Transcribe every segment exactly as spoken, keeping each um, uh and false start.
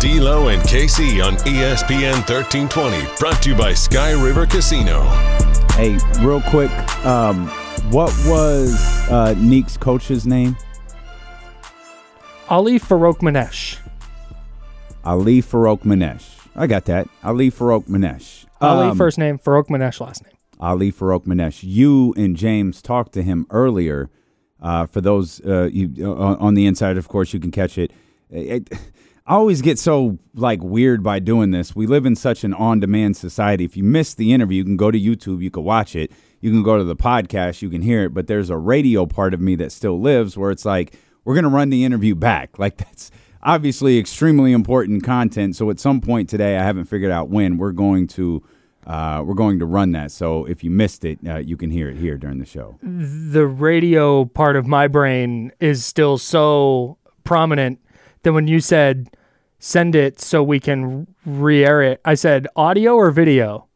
D'Lo and K C on E S P N thirteen twenty, brought to you by Sky River Casino. Hey, real quick, um, what was uh, Neek's coach's name? Ali Farokhmanesh. Ali Farokhmanesh. I got that. Ali Farokhmanesh. Ali Um, first name, Farokhmanesh last name. Ali Farokhmanesh. You and James talked to him earlier. Uh, for those uh, you uh, on the inside, of course, you can catch it. It, it. I always get so like weird by doing this. We live in such an on-demand society. If you missed the interview, you can go to YouTube, you can watch it. You can go to the podcast, you can hear it. But there's a radio part of me that still lives where it's like, we're going to run the interview back. Like, that's obviously extremely important content. So at some point today, I haven't figured out when, we're going to uh, we're going to run that. So if you missed it, uh, you can hear it here during the show. The radio part of my brain is still so prominent that when you said send it so we can re-air it, I said audio or video?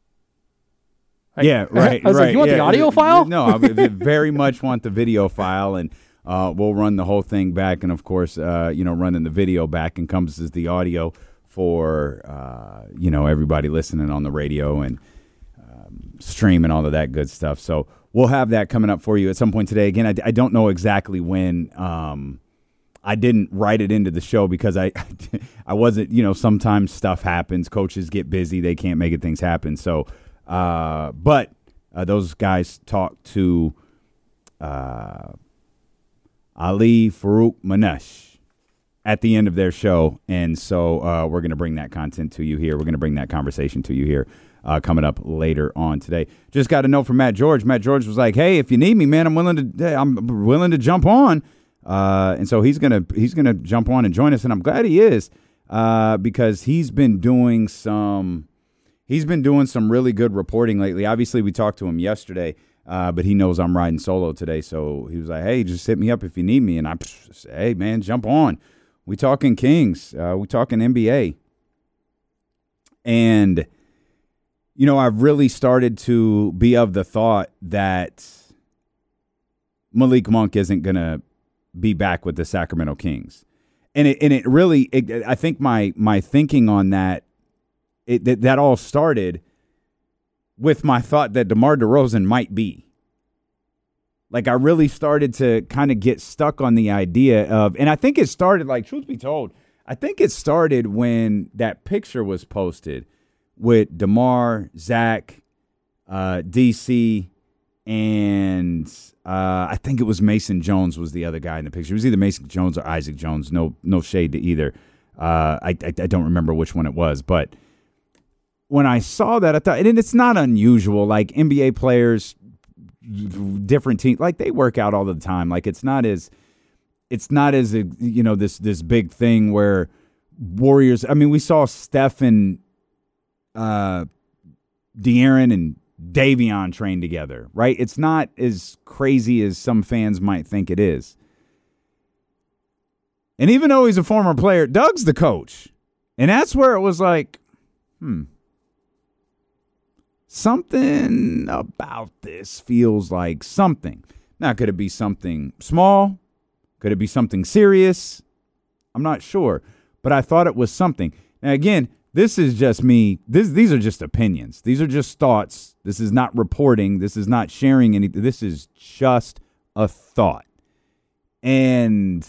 Like, yeah, right. I was right, like, you want yeah. the audio file? No, I very much want the video file, and uh, we'll run the whole thing back. And of course, uh, you know, running the video back encompasses the audio for uh, you know, everybody listening on the radio and um, stream and all of that good stuff. So we'll have that coming up for you at some point today. Again, I, I don't know exactly when. Um, I didn't write it into the show because I I wasn't, you know, sometimes stuff happens. Coaches get busy. They can't make it, things happen. So, uh, but uh, those guys talked to uh, Ali Farokhmanesh at the end of their show. And so uh, we're going to bring that content to you here. We're going to bring that conversation to you here uh, coming up later on today. Just got a note from Matt George. Matt George was like, hey, if you need me, man, I'm willing to, I'm willing to jump on. Uh, and so he's gonna he's gonna jump on and join us, and I'm glad he is uh, because he's been doing some he's been doing some really good reporting lately. Obviously, we talked to him yesterday, uh, but he knows I'm riding solo today, so he was like, "Hey, just hit me up if you need me." And I said, "Hey, man, jump on. We talking Kings, uh, we talking N B A." And you know, I've really started to be of the thought that Malik Monk isn't gonna be back with the Sacramento Kings. And it and it really, it, I think my my thinking on that, it, that, that all started with my thought that DeMar DeRozan might be. Like, I really started to kind of get stuck on the idea of, and I think it started, like, truth be told, I think it started when that picture was posted with DeMar, Zach, uh, D C, and uh, I think it was Mason Jones was the other guy in the picture. It was either Mason Jones or Isaac Jones. No, no shade to either. Uh, I, I I don't remember which one it was, but when I saw that, I thought, and it's not unusual. Like, N B A players, different teams, like, they work out all the time. Like, it's not as it's not as a, you know, this this big thing where Warriors. I mean, we saw Steph and uh, De'Aaron and Davion train together, right? It's not as crazy as some fans might think it is. And even though he's a former player, Doug's the coach. And that's where it was like, hmm, something about this feels like something. Now, could it be something small? Could it be something serious? I'm not sure. But I thought it was something. Now, again, this is just me. This, these are just opinions. These are just thoughts. This is not reporting. This is not sharing anything. This is just a thought. And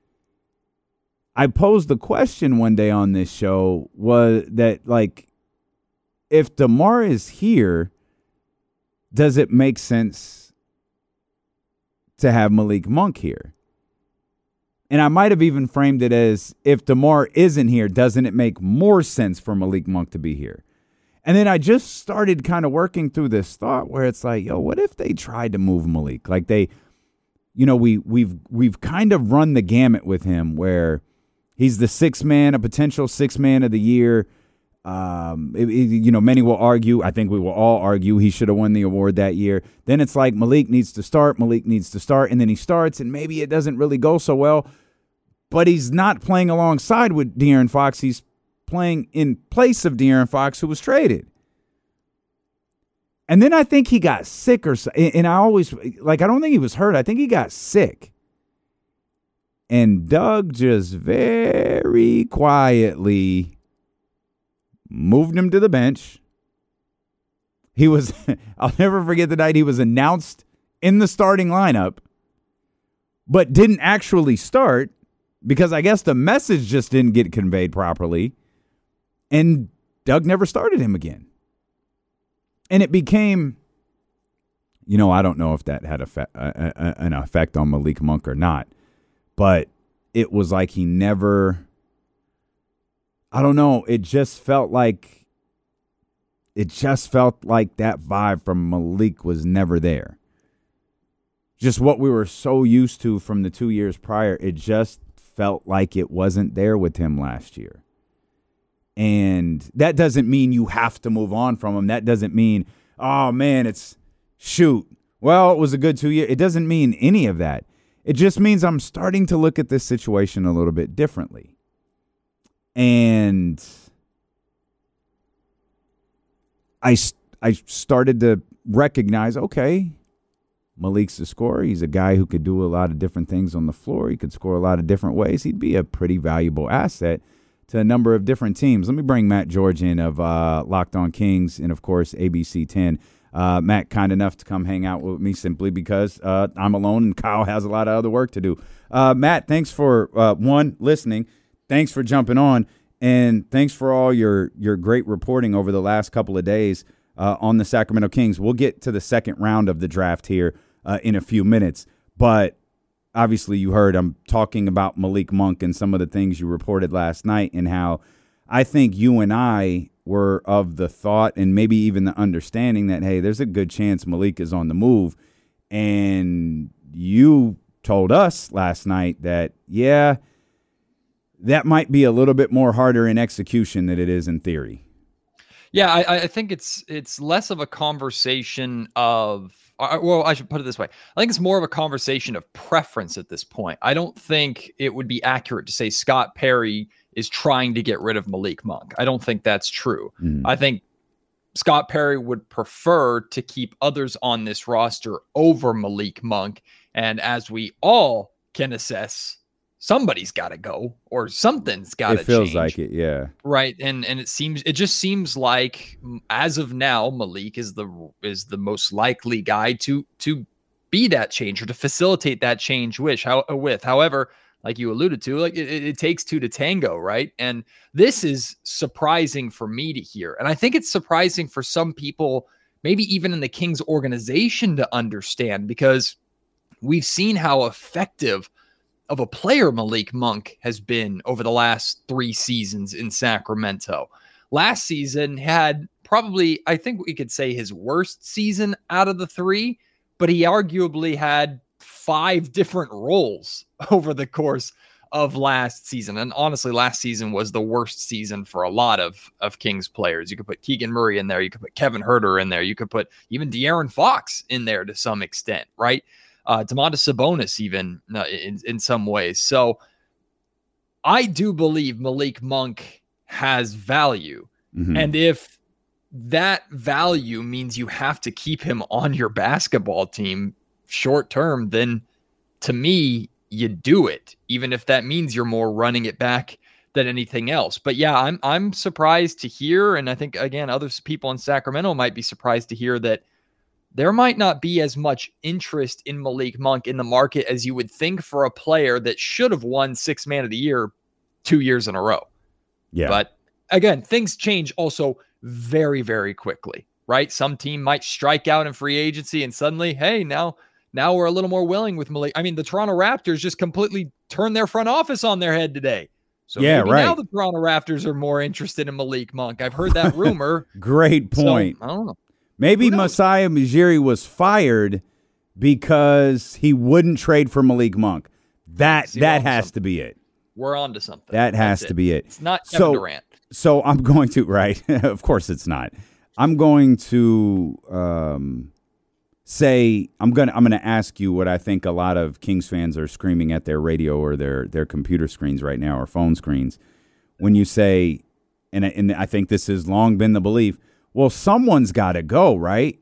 I posed the question one day on this show was that, like, if DeMar is here, does it make sense to have Malik Monk here? And I might have even framed it as, if DeMar isn't here, doesn't it make more sense for Malik Monk to be here? And then I just started kind of working through this thought where it's like, yo, what if they tried to move Malik? Like, they, you know, we we've we've kind of run the gamut with him where he's the sixth man, a potential sixth man of the year. Um, it, it, you know, many will argue, I think we will all argue, he should have won the award that year. Then it's like Malik needs to start, Malik needs to start, and then he starts, and maybe it doesn't really go so well. But he's not playing alongside with De'Aaron Fox. He's playing in place of De'Aaron Fox, who was traded. And then I think he got sick or so, and I always, like, I don't think he was hurt. I think he got sick. And Doug just very quietly moved him to the bench. He was, I'll never forget the night he was announced in the starting lineup, but didn't actually start because I guess the message just didn't get conveyed properly. And Doug never started him again. And it became, you know, I don't know if that had effect, uh, uh, an effect on Malik Monk or not, but it was like he never, I don't know, it just felt like, it just felt like that vibe from Malik was never there. Just what we were so used to from the two years prior, it just felt like it wasn't there with him last year. And that doesn't mean you have to move on from him. That doesn't mean, oh, man, it's shoot. Well, it was a good two years. It doesn't mean any of that. It just means I'm starting to look at this situation a little bit differently. And I, I started to recognize, okay, Malik's a scorer. He's a guy who could do a lot of different things on the floor. He could score a lot of different ways. He'd be a pretty valuable asset to a number of different teams. Let me bring Matt George in of uh, Locked On Kings and, of course, A B C ten. Uh, Matt, kind enough to come hang out with me simply because uh, I'm alone and Kyle has a lot of other work to do. Uh, Matt, thanks for, uh, one, listening. Thanks for jumping on. And thanks for all your, your great reporting over the last couple of days uh, on the Sacramento Kings. We'll get to the second round of the draft here uh, in a few minutes. But obviously you heard I'm talking about Malik Monk and some of the things you reported last night and how I think you and I were of the thought and maybe even the understanding that, hey, there's a good chance Malik is on the move. And you told us last night that, yeah, that might be a little bit more harder in execution than it is in theory. Yeah, I, I think it's it's less of a conversation of, well, I should put it this way. I think it's more of a conversation of preference at this point. I don't think it would be accurate to say Scott Perry is trying to get rid of Malik Monk. I don't think that's true. Mm. I think Scott Perry would prefer to keep others on this roster over Malik Monk. And as we all can assess, somebody's got to go or something's got to change. It feels like it, yeah. Right, and and it seems it just seems like as of now, Malik is the is the most likely guy to to be that change or to facilitate that change. Wish how with, however, like you alluded to, like it, it takes two to tango, right? And this is surprising for me to hear, and I think it's surprising for some people, maybe even in the Kings organization, to understand because we've seen how effective of a player Malik Monk has been over the last three seasons in Sacramento. Last season had probably, I think we could say, his worst season out of the three, but he arguably had five different roles over the course of last season. And honestly, last season was the worst season for a lot of, of Kings players. You could put Keegan Murray in there. You could put Kevin Huerter in there. You could put even De'Aaron Fox in there to some extent, right? Uh, Domantas Sabonis even uh, in, in some ways. So I do believe Malik Monk has value. Mm-hmm. And if that value means you have to keep him on your basketball team short term, then to me, you do it, even if that means you're more running it back than anything else. But yeah, I'm I'm surprised to hear, and I think, again, other people in Sacramento might be surprised to hear that there might not be as much interest in Malik Monk in the market as you would think for a player that should have won Sixth Man of the Year two years in a row. Yeah. But again, things change also very, very quickly, right? Some team might strike out in free agency and suddenly, hey, now, now we're a little more willing with Malik. I mean, the Toronto Raptors just completely turned their front office on their head today. So yeah, maybe right. now the Toronto Raptors are more interested in Malik Monk. I've heard that rumor. Great point. So, I don't know. Maybe Masai Ujiri was fired because he wouldn't trade for Malik Monk. That See, that has to be it. We're on to something. That has That's to it. be it. It's not Kevin so, Durant. So I'm going to, right, of course it's not. I'm going to um, say, I'm going to I'm going to ask you what I think a lot of Kings fans are screaming at their radio or their, their computer screens right now or phone screens when you say, and, and I think this has long been the belief, well, someone's got to go, right?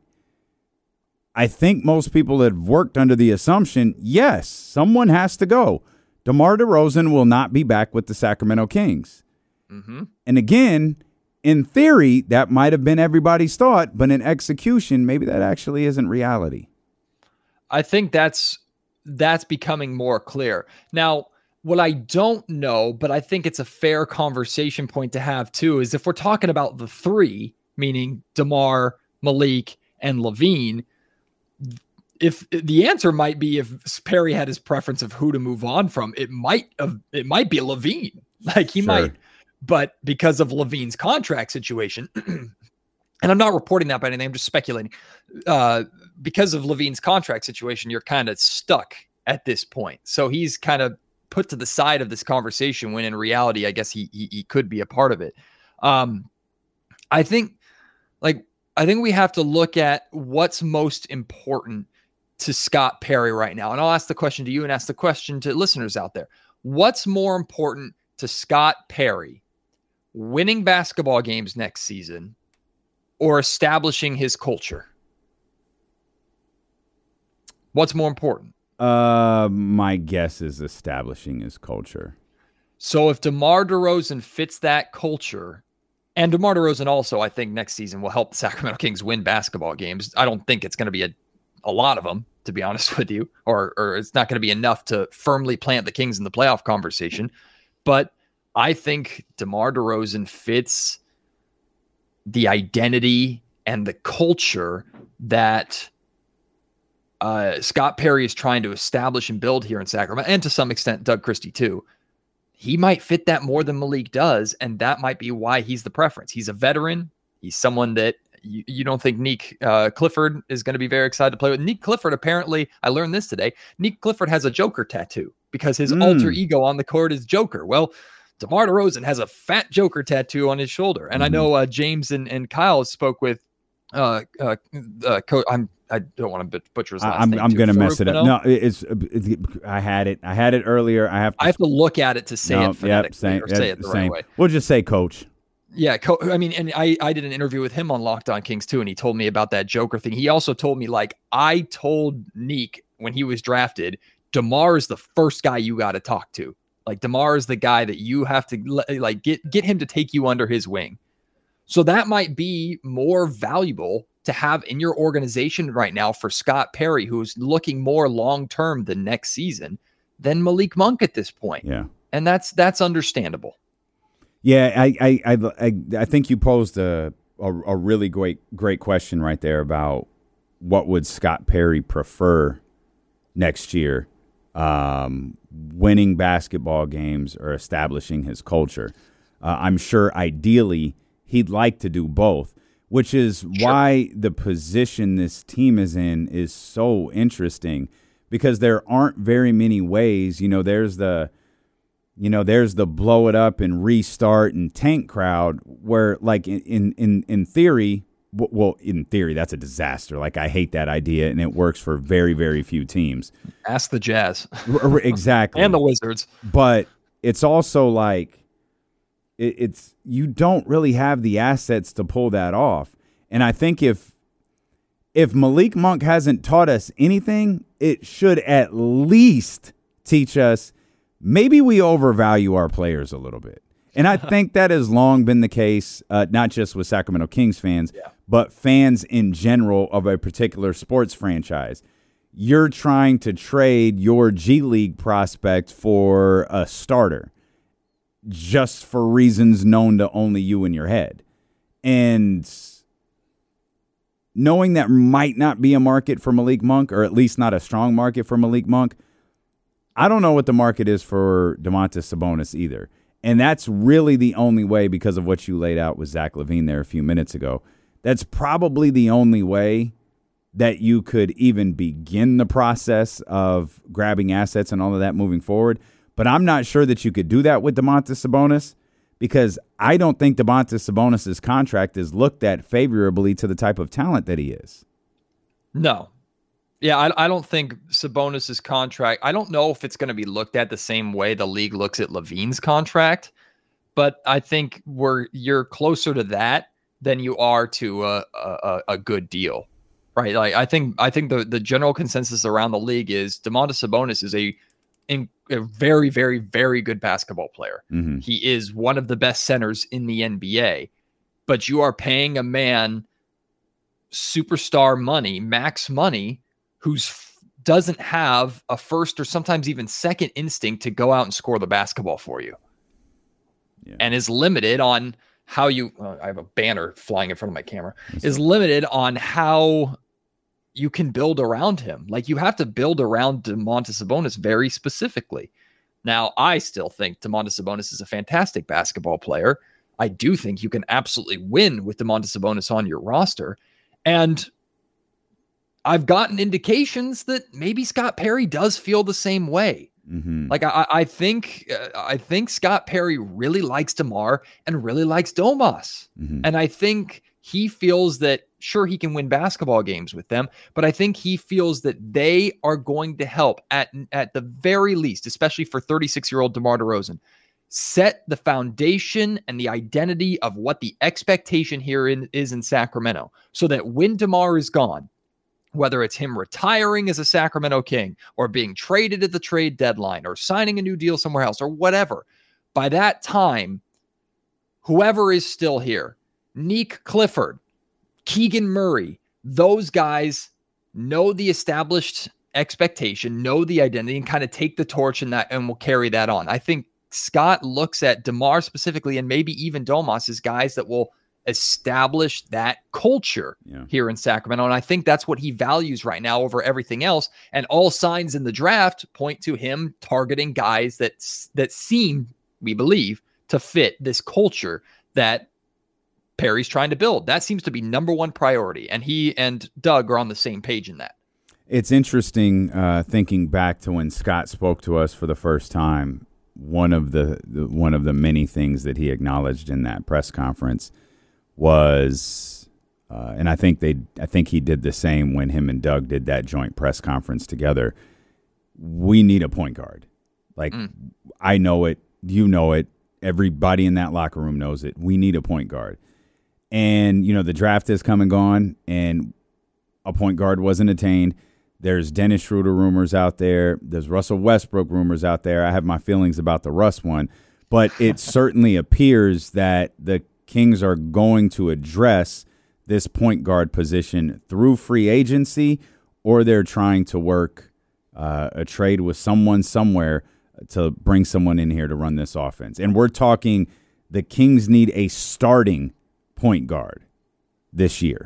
I think most people have worked under the assumption, yes, someone has to go. DeMar DeRozan will not be back with the Sacramento Kings. Mm-hmm. And again, in theory, that might have been everybody's thought, but in execution, maybe that actually isn't reality. I think that's that's becoming more clear. Now, what I don't know, but I think it's a fair conversation point to have too, is if we're talking about the three, meaning DeMar, Malik, and LaVine, if the answer might be if Perry had his preference of who to move on from, it might have, it might be LaVine. Like he Sure. might, but because of LaVine's contract situation, and I'm not reporting that by anything, I'm just speculating. Uh, because of LaVine's contract situation, you're kind of stuck at this point. So he's kind of put to the side of this conversation when in reality, I guess he he, he could be a part of it. Um, I think, like, I think we have to look at what's most important to Scott Perry right now. And I'll ask the question to you and ask the question to listeners out there. What's more important to Scott Perry, winning basketball games next season or establishing his culture? What's more important? Uh, my guess is establishing his culture. So if DeMar DeRozan fits that culture, and DeMar DeRozan also, I think next season will help the Sacramento Kings win basketball games. I don't think it's going to be a, a lot of them, to be honest with you, or or it's not going to be enough to firmly plant the Kings in the playoff conversation. But I think DeMar DeRozan fits the identity and the culture that uh, Scott Perry is trying to establish and build here in Sacramento, and to some extent Doug Christie too. He might fit that more than Malik does, and that might be why he's the preference. He's a veteran. He's someone that you, you don't think Nick uh, Clifford is going to be very excited to play with. Nick Clifford, apparently, I learned this today, Nick Clifford has a Joker tattoo because his Mm. alter ego on the court is Joker. Well, DeMar DeRozan has a fat Joker tattoo on his shoulder. And mm-hmm. I know uh, James and, and Kyle spoke with uh, uh, uh, co- I'm, I don't want to butcher his last I'm, name. I'm going to mess it up. No, No, it's, it's. I had it. I had it earlier. I have. To, I have to look at it to say no, it phonetically yep, same, or say it the same. right way. We'll just say coach. Yeah, co- I mean, and I, I did an interview with him on Locked On Kings too, and he told me about that Joker thing. He also told me, like, I told Neek when he was drafted, DeMar is the first guy you got to talk to. Like, DeMar is the guy that you have to, like, get get him to take you under his wing. So that might be more valuable to have in your organization right now for Scott Perry, who's looking more long-term than next season, than Malik Monk at this point. Yeah. And that's that's understandable. Yeah, I I I, I, I think you posed a, a a really great great question right there about what would Scott Perry prefer next year, um, winning basketball games or establishing his culture. Uh, I'm sure ideally he'd like to do both, which is sure. why the position this team is in is so interesting, because there aren't very many ways. You know, there's the You know, there's the blow it up and restart and tank crowd where, like, in in in theory, well, in theory, that's a disaster. Like, I hate that idea, and it works for very, very few teams. Ask the Jazz. Exactly. And the Wizards. But it's also like, it, it's you don't really have the assets to pull that off. And I think if if Malik Monk hasn't taught us anything, it should at least teach us maybe we overvalue our players a little bit. And I think that has long been the case, uh, not just with Sacramento Kings fans, yeah. but fans in general of a particular sports franchise. You're trying to trade your G League prospect for a starter just for reasons known to only you in your head. And knowing that might not be a market for Malik Monk, or at least not a strong market for Malik Monk, I don't know what the market is for Domantas Sabonis either. And that's really the only way, because of what you laid out with Zach LaVine there a few minutes ago. That's probably the only way that you could even begin the process of grabbing assets and all of that moving forward. But I'm not sure that you could do that with Domantas Sabonis, because I don't think Domantas Sabonis' contract is looked at favorably to the type of talent that he is. No. Yeah, I, I don't think Sabonis' contract, I don't know if it's going to be looked at the same way the league looks at LaVine's contract, but I think we're you're closer to that than you are to a, a, a good deal, right? Like I think I think the, the general consensus around the league is Domantas Sabonis is a in, a very, very, very good basketball player. Mm-hmm. He is one of the best centers in the N B A, but you are paying a man superstar money, max money, who's doesn't have a first or sometimes even second instinct to go out and score the basketball for you. Yeah. And is limited on how you, uh, I have a banner flying in front of my camera, That's is it. limited on how you can build around him. Like you have to build around Domantas Sabonis very specifically. Now, I still think Domantas Sabonis is a fantastic basketball player. I do think you can absolutely win with Domantas Sabonis on your roster. And I've gotten indications that maybe Scott Perry does feel the same way. Mm-hmm. Like I, I think, uh, I think Scott Perry really likes DeMar and really likes Domas, mm-hmm. and I think he feels that sure he can win basketball games with them, but I think he feels that they are going to help at at the very least, especially for thirty-six-year-old DeMar DeRozan, set the foundation and the identity of what the expectation here in, is in Sacramento, so that when DeMar is gone, whether it's him retiring as a Sacramento King or being traded at the trade deadline or signing a new deal somewhere else or whatever, by that time, whoever is still here, Nick Clifford, Keegan Murray, those guys know the established expectation, know the identity, and kind of take the torch and that and will carry that on. I think Scott looks at DeMar specifically and maybe even Domas as guys that will establish that culture yeah. here in Sacramento. And I think that's what he values right now over everything else. And all signs in the draft point to him targeting guys that, that seem, we believe, to fit this culture that Perry's trying to build. That seems to be number one priority. And he and Doug are on the same page in that. It's interesting uh, thinking back to when Scott spoke to us for the first time. One of the, the one of the many things that he acknowledged in that press conference was, uh, and I think they, I think he did the same when him and Doug did that joint press conference together. We need a point guard. Like mm. I know it, you know it, everybody in that locker room knows it. We need a point guard. And, you know, the draft has come and gone and a point guard wasn't attained. There's Dennis Schroeder rumors out there. There's Russell Westbrook rumors out there. I have my feelings about the Russ one, but it certainly appears that the Kings are going to address this point guard position through free agency, or they're trying to work uh, a trade with someone somewhere to bring someone in here to run this offense. And we're talking the Kings need a starting point guard this year.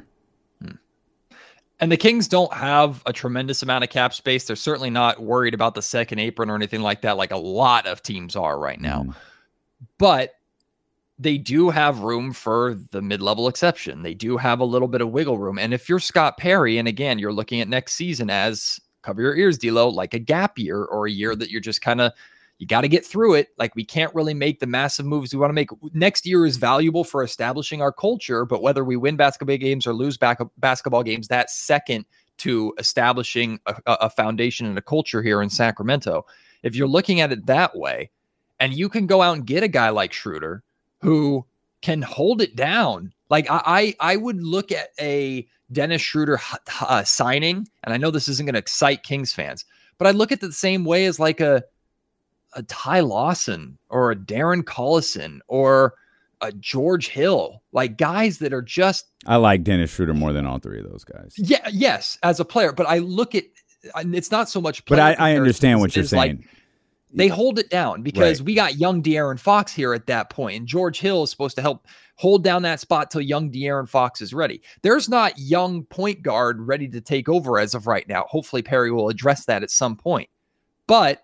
And the Kings don't have a tremendous amount of cap space. They're certainly not worried about the second apron or anything like that, like a lot of teams are right now. Mm. But they do have room for the mid-level exception. They do have a little bit of wiggle room. And if you're Scott Perry, and again, you're looking at next season as, cover your ears, D-Lo, like a gap year or a year that you're just kind of, you got to get through it. Like we can't really make the massive moves we want to make. Next year is valuable for establishing our culture, but whether we win basketball games or lose back basketball games, that's second to establishing a, a foundation and a culture here in Sacramento. If you're looking at it that way, and you can go out and get a guy like Schroeder who can hold it down. Like I, I, I would look at a Dennis Schroeder uh, signing, and I know this isn't going to excite Kings fans, but I look at it the same way as like a, a Ty Lawson or a Darren Collison or a George Hill, like guys that are just. I like Dennis Schroeder more than all three of those guys. Yeah. Yes. As a player, but I look at, it's not so much. But I, I understand what you're saying. Like, they hold it down because right. we got young De'Aaron Fox here at that point, and George Hill is supposed to help hold down that spot till young De'Aaron Fox is ready. There's not young point guard ready to take over as of right now. Hopefully Perry will address that at some point. But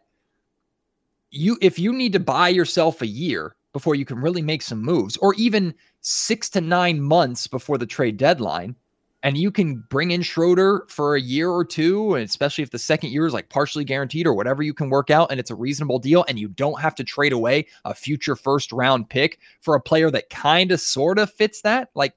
you, if you need to buy yourself a year before you can really make some moves, or even six to nine months before the trade deadline, and you can bring in Schroeder for a year or two, and especially if the second year is like partially guaranteed or whatever you can work out, and it's a reasonable deal, and you don't have to trade away a future first round pick for a player that kind of sort of fits that, like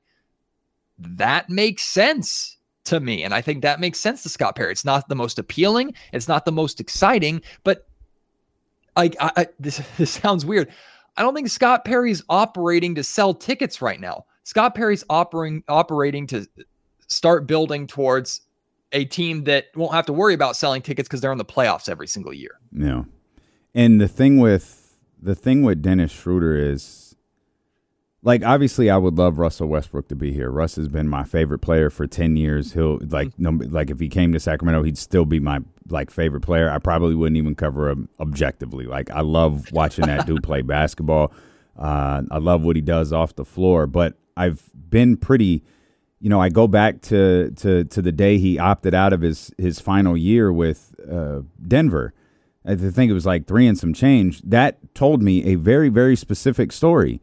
that makes sense to me. And I think that makes sense to Scott Perry. It's not the most appealing. It's not the most exciting, but like I, I, this, this sounds weird. I don't think Scott Perry's operating to sell tickets right now. Scott Perry's operating, operating to start building towards a team that won't have to worry about selling tickets because they're in the playoffs every single year. Yeah. And the thing with the thing with Dennis Schroeder is, like, obviously I would love Russell Westbrook to be here. Russ has been my favorite player for ten years. He'll like no, like if he came to Sacramento, he'd still be my like favorite player. I probably wouldn't even cover him objectively. Like, I love watching that dude play basketball. Uh, I love what he does off the floor, but I've been pretty, you know, I go back to to to the day he opted out of his his final year with uh, Denver. I think it was like three and some change. That told me a very, very specific story.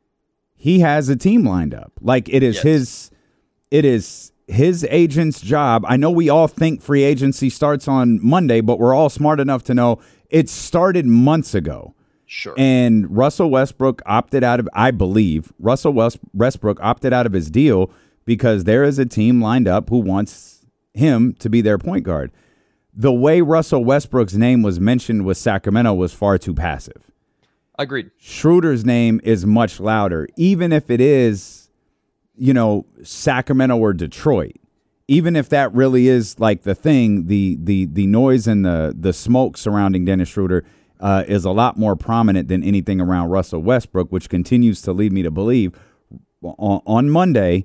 He has a team lined up. Like, it is yes. his, it is his agent's job. I know we all think free agency starts on Monday, but we're all smart enough to know it started months ago. Sure. And Russell Westbrook opted out of, I believe, Russell West, Westbrook opted out of his deal because there is a team lined up who wants him to be their point guard. The way Russell Westbrook's name was mentioned with Sacramento was far too passive. Agreed. Schroeder's name is much louder, even if it is, you know, Sacramento or Detroit. Even if that really is like the thing, the the the noise and the the smoke surrounding Dennis Schroeder uh, is a lot more prominent than anything around Russell Westbrook, which continues to lead me to believe on, on Monday,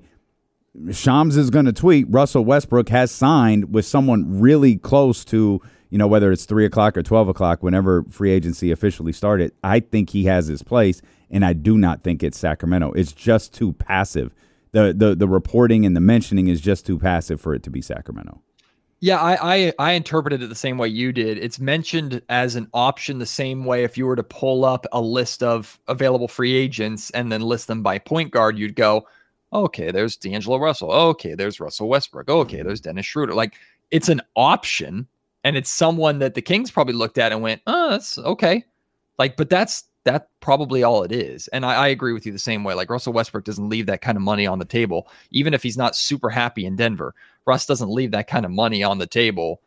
Shams is going to tweet Russell Westbrook has signed with someone really close to, you know, whether it's three o'clock or twelve o'clock, whenever free agency officially started. I think he has his place, and I do not think it's Sacramento. It's just too passive. The the the reporting and the mentioning is just too passive for it to be Sacramento. Yeah, I, I I interpreted it the same way you did. It's mentioned as an option the same way if you were to pull up a list of available free agents and then list them by point guard, you'd go, okay, there's D'Angelo Russell. Okay, there's Russell Westbrook. Okay, there's Dennis Schroeder. Like, it's an option, and it's someone that the Kings probably looked at and went, oh, that's okay. Like, but that's that probably all it is. And I, I agree with you the same way. Like, Russell Westbrook doesn't leave that kind of money on the table, even if he's not super happy in Denver. Russ doesn't leave that kind of money on the table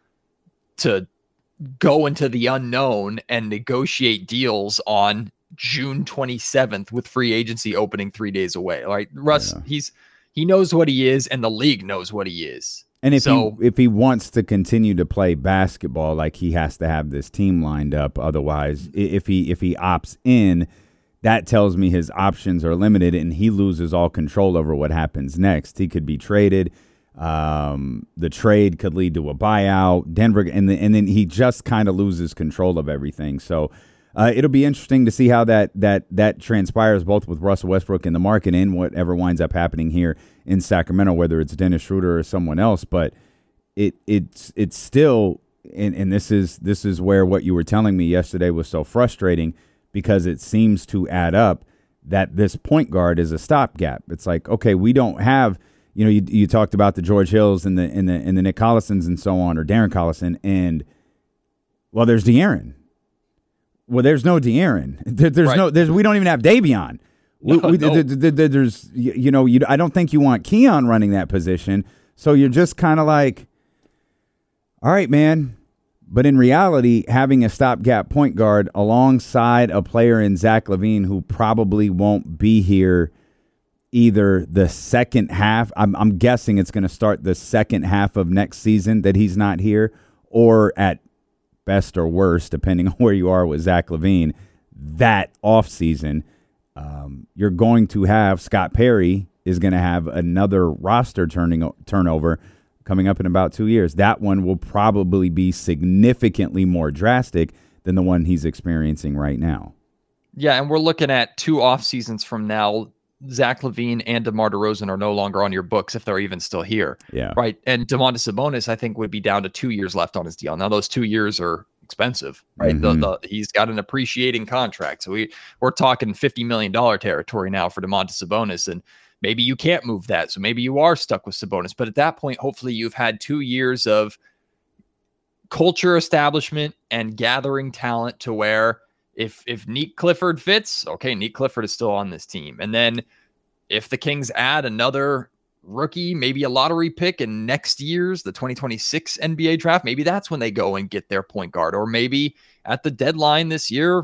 to go into the unknown and negotiate deals on June twenty-seventh with free agency opening three days away. Like, Russ, yeah. he's he knows what he is, and the league knows what he is. And if so, he if he wants to continue to play basketball, like, he has to have this team lined up. Otherwise, if he if he opts in, that tells me his options are limited, and he loses all control over what happens next. He could be traded. Um, the trade could lead to a buyout. Denver, and the, and then he just kind of loses control of everything. So. Uh, it'll be interesting to see how that that that transpires, both with Russell Westbrook in the market and whatever winds up happening here in Sacramento, whether it's Dennis Schroeder or someone else. But it it's it's still, and, and this is this is where what you were telling me yesterday was so frustrating, because it seems to add up that this point guard is a stopgap. It's like, okay, we don't have, you know, you you talked about the George Hills and the and the and the Nick Collisons and so on, or Darren Collison, and well, there's De'Aaron. Well, there's no De'Aaron. There, there's right. no. There's we don't even have Davion. We, no, we, no. There, there, there, there's you, you know you. I don't think you want Keon running that position. So you're just kind of like, all right, man. But in reality, having a stopgap point guard alongside a player in Zach LaVine who probably won't be here either the second half. I'm, I'm guessing it's going to start the second half of next season that he's not here, or at best or worst, depending on where you are with Zach LaVine, that offseason, um, you're going to have Scott Perry is going to have another roster turning turnover coming up in about two years. That one will probably be significantly more drastic than the one he's experiencing right now. Yeah, and we're looking at two off seasons from now. Zach LaVine and DeMar DeRozan are no longer on your books if they're even still here. Yeah. Right. And Domantas Sabonis, I think, would be down to two years left on his deal. Now, those two years are expensive, right? Mm-hmm. The, the, he's got an appreciating contract. So we, we're talking fifty million dollars territory now for Domantas Sabonis. And maybe you can't move that. So maybe you are stuck with Sabonis. But at that point, hopefully you've had two years of culture establishment and gathering talent to where If if Neek Clifford fits, okay, Neek Clifford is still on this team. And then if the Kings add another rookie, maybe a lottery pick in next year's, the twenty twenty-six N B A draft, maybe that's when they go and get their point guard. Or maybe at the deadline this year,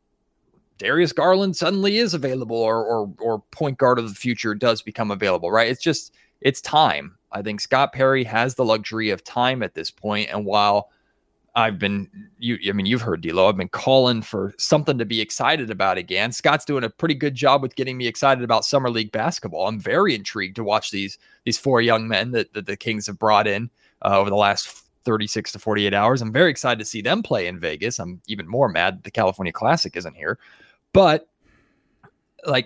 Darius Garland suddenly is available, or or or point guard of the future does become available, right? It's just, it's time. I think Scott Perry has the luxury of time at this point. And while I've been, you, I mean, you've heard D'Lo. I've been calling for something to be excited about again. Scott's doing a pretty good job with getting me excited about summer league basketball. I'm very intrigued to watch these these four young men that, that the Kings have brought in uh, over the last thirty-six to forty-eight hours. I'm very excited to see them play in Vegas. I'm even more mad that the California Classic isn't here, but like,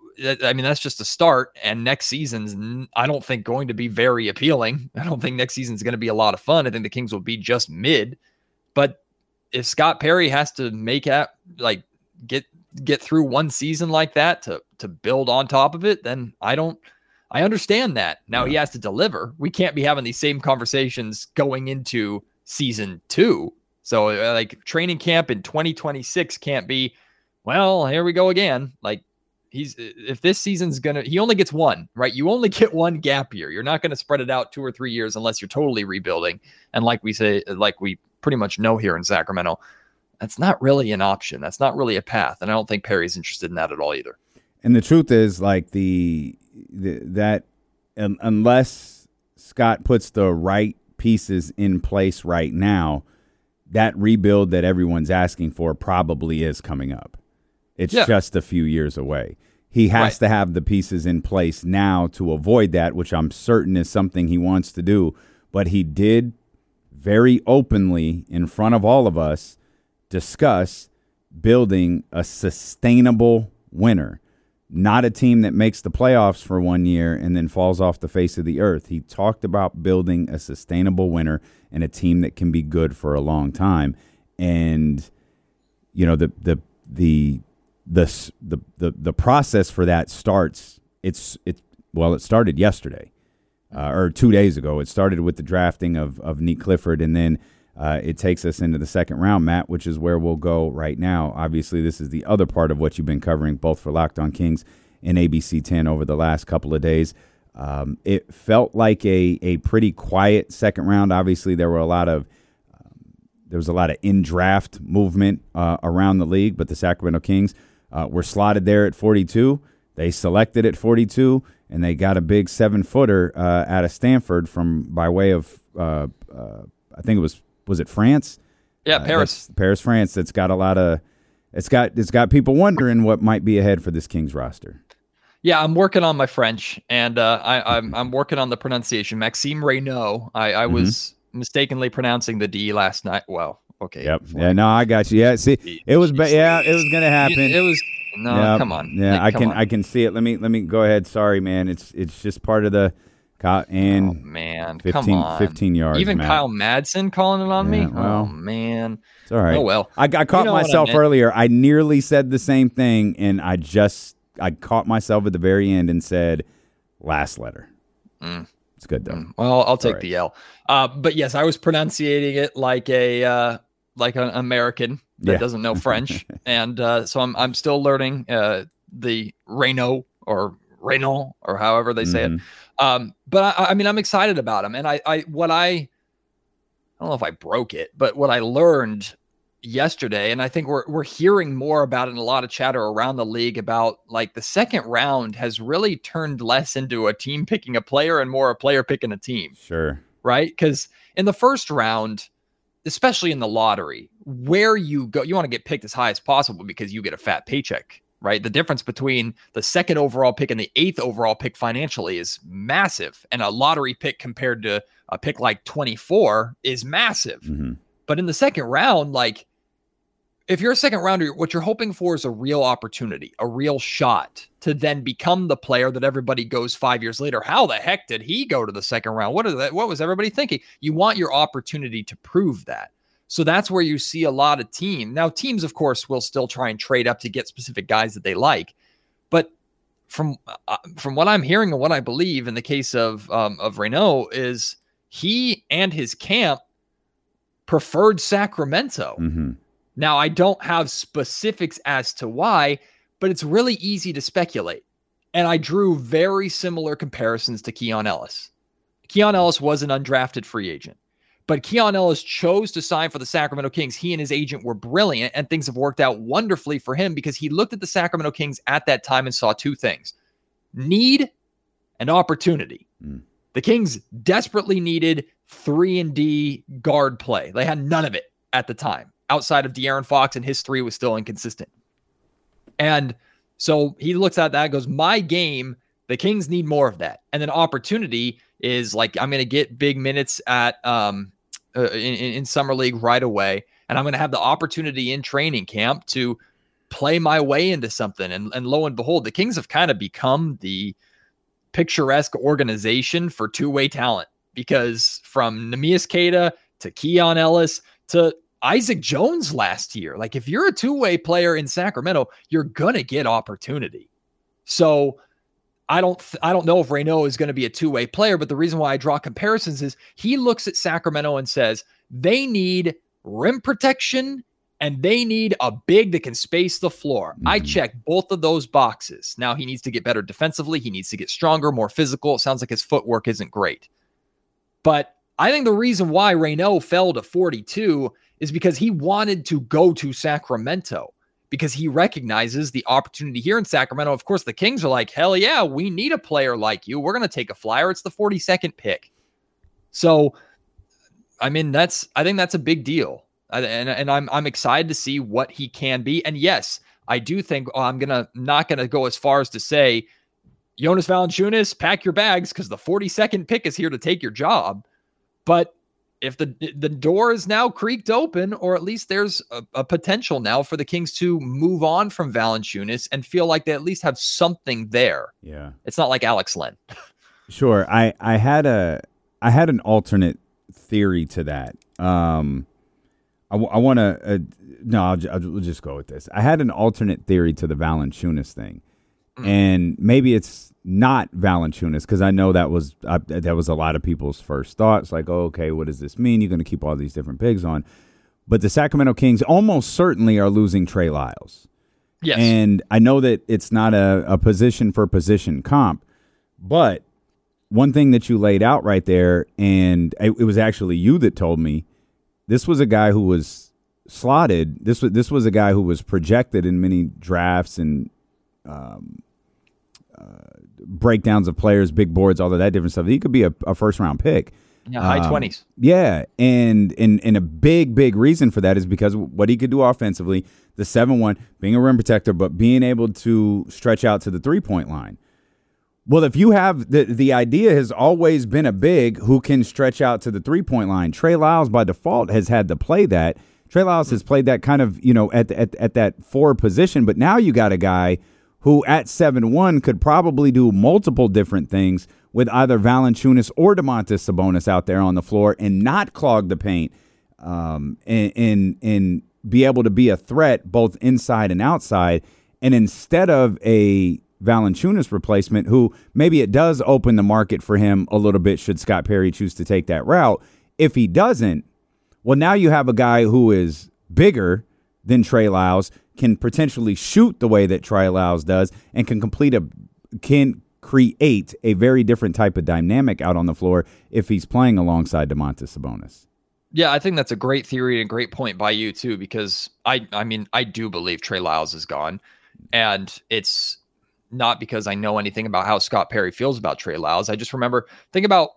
I mean, that's just a start, and next season's, I don't think, going to be very appealing. I don't think next season's going to be a lot of fun. I think the Kings will be just mid. But if Scott Perry has to make at like get get through one season like that to to build on top of it, then I don't. I understand that. Now he has to deliver. We can't be having these same conversations going into season two. So uh, like training camp in twenty twenty-six can't be, well, here we go again. Like. He's if this season's gonna, he only gets one, right? You only get one gap year. You're not going to spread it out two or three years unless you're totally rebuilding. And like we say, like we pretty much know here in Sacramento, that's not really an option. That's not really a path. And I don't think Perry's interested in that at all either. And the truth is, like the, the that um, unless Scott puts the right pieces in place right now, that rebuild that everyone's asking for probably is coming up. It's yeah. just a few years away. He has right. to have the pieces in place now to avoid that, which I'm certain is something he wants to do. But he did very openly in front of all of us discuss building a sustainable winner, not a team that makes the playoffs for one year and then falls off the face of the earth. He talked about building a sustainable winner and a team that can be good for a long time. And, you know, the the the The, the the the process for that starts. It's it well. It started yesterday, uh, or two days ago. It started with the drafting of of Nick Clifford, and then uh, it takes us into the second round, Matt, which is where we'll go right now. Obviously, this is the other part of what you've been covering, both for Locked On Kings and A B C ten over the last couple of days. Um, it felt like a a pretty quiet second round. Obviously, there were a lot of um, there was a lot of in draft movement uh, around the league, but the Sacramento Kings. Uh, were slotted there at forty-two. They selected at forty-two, and they got a big seven-footer uh, out of Stanford from by way of uh, uh, I think it was was it France? Yeah, uh, Paris, Paris, France. That's got a lot of it's got it's got people wondering what might be ahead for this Kings roster. Yeah, I'm working on my French, and uh, I, I'm I'm working on the pronunciation. Maxime Reynaud. I, I mm-hmm. was mistakenly pronouncing the D last night. Well. Okay. Yep. Yeah. No, I got you. Yeah. See, it was. Ba- yeah, it was gonna happen. It was. No, yep. come on. Yeah, like, I come can. on. I can see it. Let me. Let me go ahead. Sorry, man. It's. It's just part of the. And oh man, fifteen, come on. fifteen yards. Even Matt. Kyle Madsen calling it on yeah, me. Well, oh man. It's all right. Oh well. I, I caught you know myself I earlier. I nearly said the same thing, and I just. I caught myself at the very end and said, "Last letter." Mm. It's good though. Mm. Well, I'll take right. the L. Uh, but yes, I was pronouncing it like a. Uh, like an American that yeah. doesn't know French. and uh, so I'm I'm still learning uh, the Reynaud or Reynaud or however they say mm-hmm. it. Um, but I, I mean, I'm excited about him. And I, I, what I, I don't know if I broke it, but what I learned yesterday, and I think we're, we're hearing more about it in a lot of chatter around the league about like the second round has really turned less into a team picking a player and more a player picking a team. Sure. Right. Because in the first round, especially in the lottery, where you go, you want to get picked as high as possible because you get a fat paycheck, right? The difference between the second overall pick and the eighth overall pick financially is massive. And a lottery pick compared to a pick like twenty-four is massive. Mm-hmm. But in the second round, like if you're a second rounder, what you're hoping for is a real opportunity, a real shot to then become the player that everybody goes five years later. How the heck did he go to the second round? What is that? What was everybody thinking? You want your opportunity to prove that. So that's where you see a lot of teams. Now, teams, of course, will still try and trade up to get specific guys that they like. But from uh, from what I'm hearing and what I believe in the case of um, of Reynaud is he and his camp preferred Sacramento. Mm-hmm. Now, I don't have specifics as to why, but it's really easy to speculate. And I drew very similar comparisons to Keon Ellis. Keon Ellis was an undrafted free agent, but Keon Ellis chose to sign for the Sacramento Kings. He and his agent were brilliant, and things have worked out wonderfully for him because he looked at the Sacramento Kings at that time and saw two things: need and opportunity. The Kings desperately needed three and D guard play. They had none of it. at the time. Outside of De'Aaron Fox, and his three was still inconsistent. And so he looks at that and goes, my game, the Kings need more of that. And then opportunity is like, I'm going to get big minutes at um uh, in, in summer league right away. And I'm going to have the opportunity in training camp to play my way into something. And, and lo and behold, the Kings have kind of become the picturesque organization for two-way talent, because from Neemias Queta to Keon Ellis to Isaac Jones last year, like if you're a two-way player in Sacramento, you're going to get opportunity. So I don't, th- I don't know if Reynaud is going to be a two-way player, but the reason why I draw comparisons is he looks at Sacramento and says they need rim protection and they need a big that can space the floor. Mm-hmm. I check both of those boxes. Now he needs to get better defensively. He needs to get stronger, more physical. It sounds like his footwork isn't great, but I think the reason why Reynaud fell to forty-two is because he wanted to go to Sacramento, because he recognizes the opportunity here in Sacramento. Of course, the Kings are like, hell yeah, we need a player like you. We're going to take a flyer. It's the forty-second pick. So, I mean, that's, I think that's a big deal. I, and and I'm, I'm excited to see what he can be. And yes, I do think oh, I'm going to, not going to go as far as to say, Jonas Valanciunas, pack your bags because the forty-second pick is here to take your job. But if the the door is now creaked open, or at least there's a, a potential now for the Kings to move on from Valanciunas and feel like they at least have something there. Yeah, it's not like Alex Len. Sure, I I had a I had an alternate theory to that. Um, I, I want to uh, no, I'll, I'll just go with this. I had an alternate theory to the Valanciunas thing, mm. and maybe it's not Valanciunas, because I know that was uh, that was a lot of people's first thoughts, like, oh, okay, what does this mean? You're going to keep all these different pigs on. But the Sacramento Kings almost certainly are losing Trey Lyles. Yes. And I know that it's not a, a position for position comp, but one thing that you laid out right there, and it, it was actually you that told me, this was a guy who was slotted. This was this was a guy who was projected in many drafts and um, uh, breakdowns of players, big boards, all of that different stuff. He could be a, a first round pick. Yeah, high twenties. Um, yeah, and, and and a big, big reason for that is because what he could do offensively, the seven one, being a rim protector, but being able to stretch out to the three-point line. Well, if you have the the idea has always been a big who can stretch out to the three-point line. Trey Lyles, by default, has had to play that. Trey Lyles has played that kind of, you know, at at at that four position, but now you got a guy who at seven one could probably do multiple different things with either Valanciunas or Domantas Sabonis out there on the floor and not clog the paint, um, and, and and be able to be a threat both inside and outside. And instead of a Valanciunas replacement, who maybe it does open the market for him a little bit should Scott Perry choose to take that route. If he doesn't, well, now you have a guy who is bigger than Trey Lyles, can potentially shoot the way that Trey Lyles does, and can complete a can create a very different type of dynamic out on the floor if he's playing alongside Domantas Sabonis. Yeah, I think that's a great theory and a great point by you too, because I I mean, I do believe Trey Lyles is gone, and it's not because I know anything about how Scott Perry feels about Trey Lyles. I just remember, think about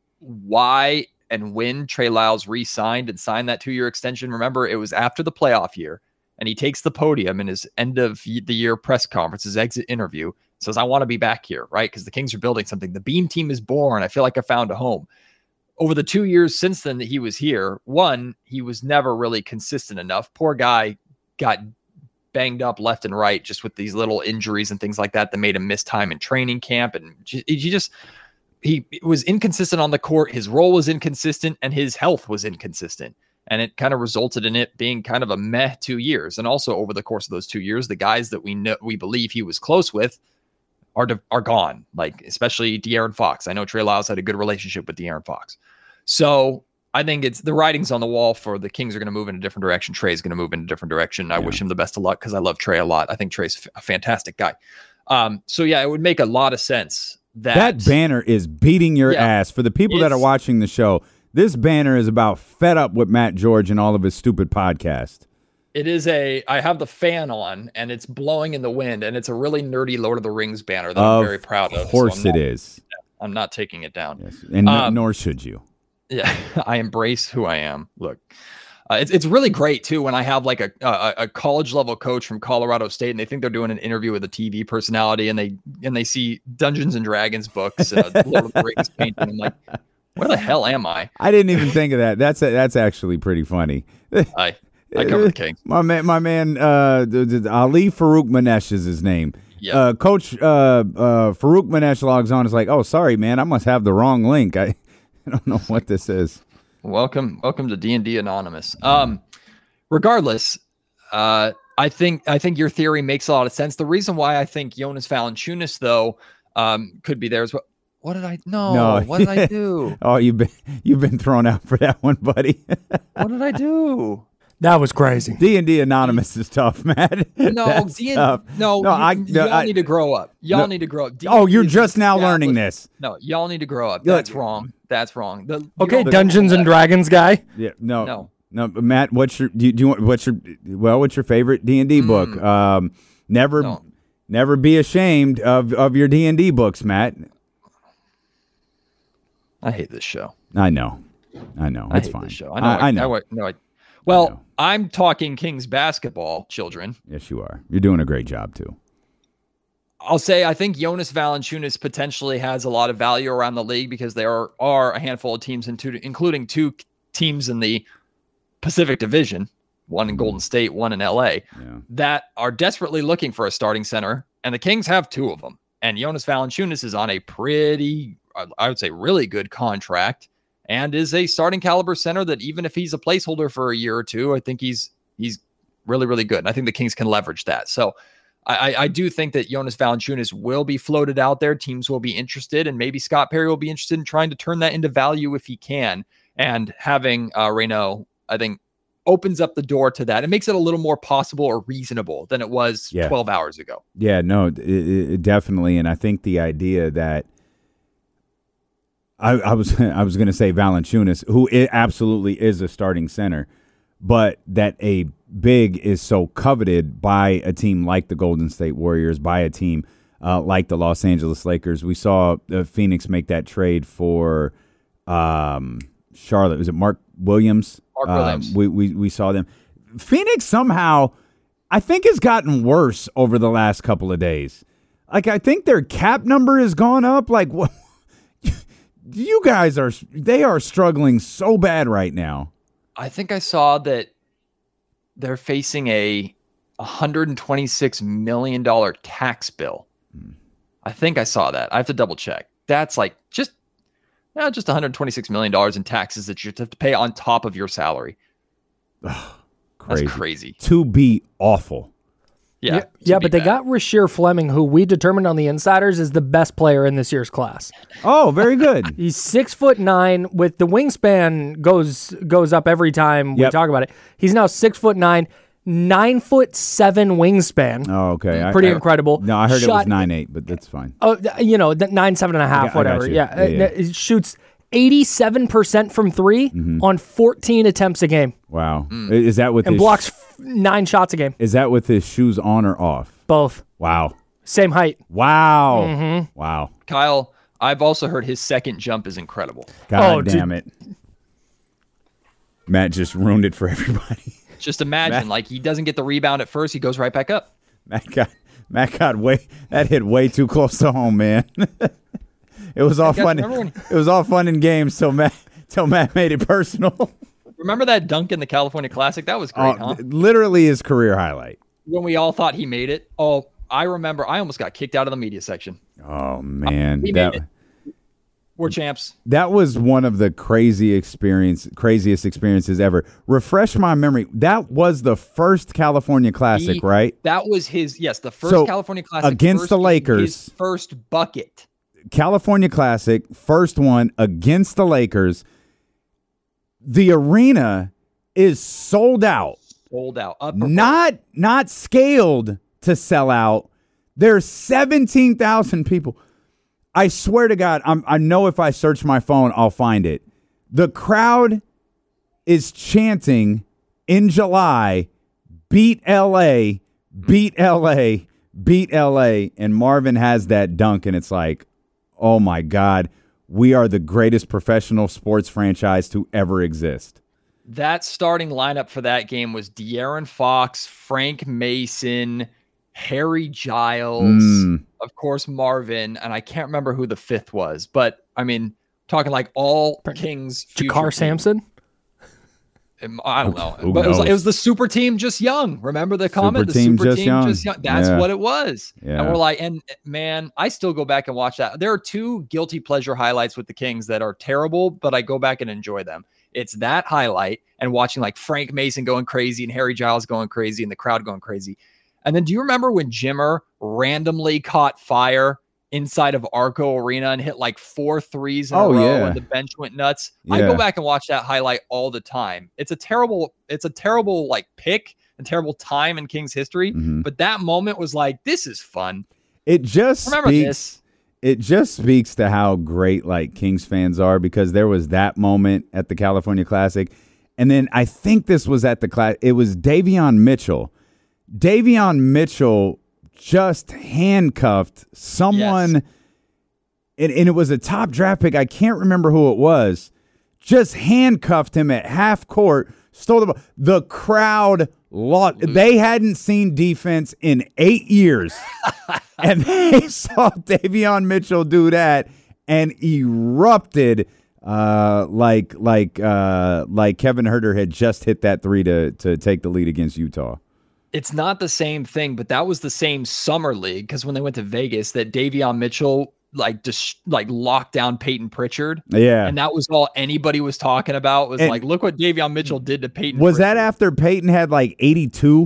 why and when Trey Lyles re-signed and signed that two-year extension. Remember, it was after the playoff year, and he takes the podium in his end of the year press conference, his exit interview, says, I want to be back here, right? Because the Kings are building something. The Beam team is born. I feel like I found a home. Over the two years since then that he was here, one, he was never really consistent enough. Poor guy got banged up left and right just with these little injuries and things like that that made him miss time in training camp. And he just, he was inconsistent on the court. His role was inconsistent and his health was inconsistent. And it kind of resulted in it being kind of a meh two years. And also over the course of those two years, the guys that we know, we believe he was close with are, are gone. Like, especially De'Aaron Fox. I know Trey Lyles had a good relationship with De'Aaron Fox. So I think it's the writing's on the wall for the Kings are going to move in a different direction. Trey's going to move in a different direction. I yeah. wish him the best of luck because I love Trey a lot. I think Trey's a fantastic guy. Um, so yeah, it would make a lot of sense that that banner is beating your yeah, ass. For the people that are watching the show, this banner is about fed up with Matt George and all of his stupid podcast. It is a, I have the fan on and it's blowing in the wind, and it's a really nerdy Lord of the Rings banner that of I'm very proud of. Of course so it not, is. I'm not taking it down. Yes. And um, nor should you. Yeah, I embrace who I am. Look, Uh, it's it's really great too when I have like a, a a college level coach from Colorado State and they think they're doing an interview with a T V personality and they and they see Dungeons and Dragons books and a Lord of the Rings painting. I'm like, where the hell am I? I didn't even think of that. That's a, that's actually pretty funny. I I cover the Kings. My man, my man, uh, the, the, Ali Farouk Manesh is his name. Yep. Uh, Coach uh, uh, Farouk Manesh logs on. Is like, oh, sorry, man, I must have the wrong link. I, I don't know what this is. Welcome, welcome to D and D Anonymous. Um, regardless, uh, I think I think your theory makes a lot of sense. The reason why I think Jonas Valanciunas though um, could be there is what. What did I no, No. What did I do? Oh, you've been you've been thrown out for that one, buddy. What did I do? That was crazy. D and D Anonymous is tough, man. No, That's D- tough. no, No, y- I- no, y'all I- need to grow up. Y'all no. need to grow up. D- Oh, you're is just now learning established- this. No, y'all need to grow up. Look- That's wrong. That's wrong. The, you Okay, don't- Dungeons and Dragons guy. Yeah, no, No. no. But Matt, what's your do you, do you want? What's your well? What's your favorite D and D book? Um, never, No. never be ashamed of of your D and D books, Matt. I hate this show. I know, I know. I That's hate fine. this show. I know. I, I know. I, no, I, well, know. I'm talking Kings basketball, children. Yes, you are. You're doing a great job too. I'll say I think Jonas Valanciunas potentially has a lot of value around the league because there are, are a handful of teams, in two, including two teams in the Pacific Division, one in Golden State, one in L A, Yeah. that are desperately looking for a starting center, and the Kings have two of them. And Jonas Valanciunas is on a pretty, I would say, really good contract, and is a starting caliber center that even if he's a placeholder for a year or two, I think he's he's really, really good. And I think the Kings can leverage that. So I, I do think that Jonas Valanciunas will be floated out there. Teams will be interested, and maybe Scott Perry will be interested in trying to turn that into value if he can. And having uh, Reynaud, I think, opens up the door to that. It makes it a little more possible or reasonable than it was Yeah. twelve hours ago. Yeah, no, it, it, definitely. And I think the idea that I, I was I was going to say Valanciunas, who i absolutely is a starting center, but that a big is so coveted by a team like the Golden State Warriors, by a team uh, like the Los Angeles Lakers. We saw uh, Phoenix make that trade for um, Charlotte. Was it Mark Williams? Mark Um, Williams. we, we we saw them. Phoenix somehow, I think, has gotten worse over the last couple of days. Like, I think their cap number has gone up. Like, what? You guys are they are struggling so bad right now. I think I saw that they're facing a one hundred twenty-six million dollars tax bill. I think I saw that. I have to double check. That's like just, yeah, just one hundred twenty-six million dollars in taxes that you have to pay on top of your salary. Crazy. That's crazy. To be awful. Yeah. Yeah, to yeah be but they bad. got Rasheer Fleming, who we determined on the Insiders is the best player in this year's class. Oh, very good. He's six foot nine. With the wingspan goes goes up every time we Yep. talk about it. He's now six foot nine, nine foot seven wingspan. Oh, okay. I- Pretty I- incredible. No, I heard it was Shot- nine eight, but that's fine. Oh, th- you know, th- nine, seven and a half, I got- I got whatever. you. Yeah, Yeah, yeah. Uh, it shoots eighty-seven percent from three Mm-hmm. on fourteen attempts a game, Wow. Is that with and his blocks f- nine shots a game. Is that with his shoes on or off? Both Wow. same height. Wow. Mm-hmm. Wow. Kyle, I've also heard his second jump is incredible. God Oh, dude. damn it. Matt just ruined it for everybody. Just imagine, Matt- like he doesn't get the rebound at first, he goes right back up. Matt got Matt got way that hit way too close to home, man. It was all guys fun. remember when- It was all fun and games till Matt till Matt made it personal. Remember that dunk in the California Classic? That was great, Oh, huh? literally his career highlight. When we all thought he made it. Oh, I remember I almost got kicked out of the media section. Oh man, He that made it. We're champs. that was one of the crazy experience, craziest experiences ever. Refresh my memory. That was the first California Classic, He- right? That was his, yes, the first So, California Classic against first- the Lakers. His first bucket. California Classic, first one against the Lakers. The arena is sold out. Sold out. Upper bowl. Not not scaled to sell out. There's seventeen thousand people. I swear to God, I'm, I know if I search my phone, I'll find it. The crowd is chanting in July, beat L A, beat L A, beat L A, and Marvin has that dunk, and it's like, oh my God, we are the greatest professional sports franchise to ever exist. That starting lineup for that game was De'Aaron Fox, Frank Mason, Harry Giles, Mm. of course, Marvin, and I can't remember who the fifth was, but I mean, talking like all Kings. Jakar Sampson? I don't know, Who but it was, knows? it was the super team just young. Remember the comment? Super the team super just team young. just young. That's Yeah. what it was. Yeah. And we're like, and man, I still go back and watch that. There are two guilty pleasure highlights with the Kings that are terrible, but I go back and enjoy them. It's that highlight and watching like Frank Mason going crazy and Harry Giles going crazy and the crowd going crazy. And then do you remember when Jimmer randomly caught fire inside of Arco Arena and hit like four threes in Oh, a row yeah. and the bench went nuts? I Yeah. go back and watch that highlight all the time. It's a terrible, it's a terrible like pick, a terrible time in Kings history. Mhm. But that moment was like, this is fun. It just Remember speaks. this. It just speaks to how great like Kings fans are, because there was that moment at the California Classic, and then I think this was at the class. It was Davion Mitchell. Davion Mitchell just handcuffed someone, Yes. and, and it was a top draft pick. I can't remember who it was. Just handcuffed him at half court, stole the ball. The crowd lost. They hadn't seen defense in eight years. And they saw Davion Mitchell do that and erupted uh, like like uh, like Kevin Huerter had just hit that three to to take the lead against Utah. It's not the same thing, but that was the same summer league, because when they went to Vegas, that Davion Mitchell like just like locked down Peyton Pritchard. Yeah. And that was all anybody was talking about was And like, look what Davion Mitchell did to Peyton. Was that Pritchard. after Peyton had like eighty-two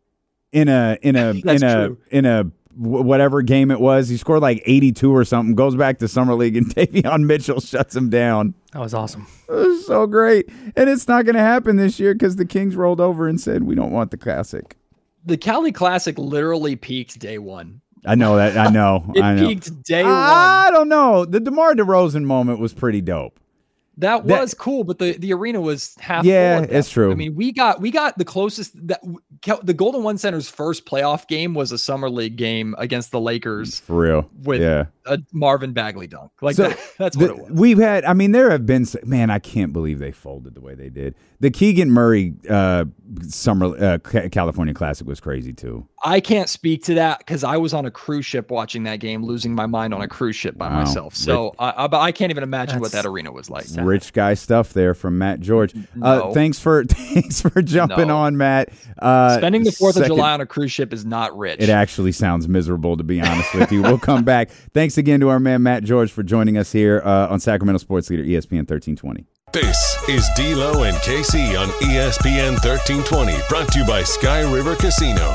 in a in a in That's a true. in a wh- whatever game it was? He scored like eighty-two or something. Goes back to summer league and Davion Mitchell shuts him down. That was awesome. It was so great, and it's not going to happen this year because the Kings rolled over and said we don't want the Classic. The Cali Classic literally peaked day one. I know that. I know. It I know. peaked day one. I don't know. The DeMar DeRozan moment was pretty dope. That That- was cool, but the, the arena was half Yeah, full at that it's true. point. I mean, we got we got the closest that the Golden One Center's first playoff game was a summer league game against the Lakers For real. with yeah. a Marvin Bagley dunk. Like So, that, that's The- what it was. We've had, I mean, there have been, s- man, I can't believe they folded the way they did. The Keegan Murray uh, summer uh, Ca- California Classic was crazy too. I can't speak to that because I was on a cruise ship watching that game, losing my mind on a cruise ship by Wow. myself. So I, I, but I can't even imagine what That's that arena was like. Rich guy stuff there from Matt George. Uh, No. thanks for thanks for jumping No. on, Matt. Uh, Spending the Fourth of second- July on a cruise ship is not rich. It actually sounds miserable, to be honest with you. We'll come back. Thanks again to our man Matt George for joining us here uh, on Sacramento Sports Leader E S P N thirteen twenty. This is D-Lo and K C on E S P N thirteen twenty, brought to you by Sky River Casino.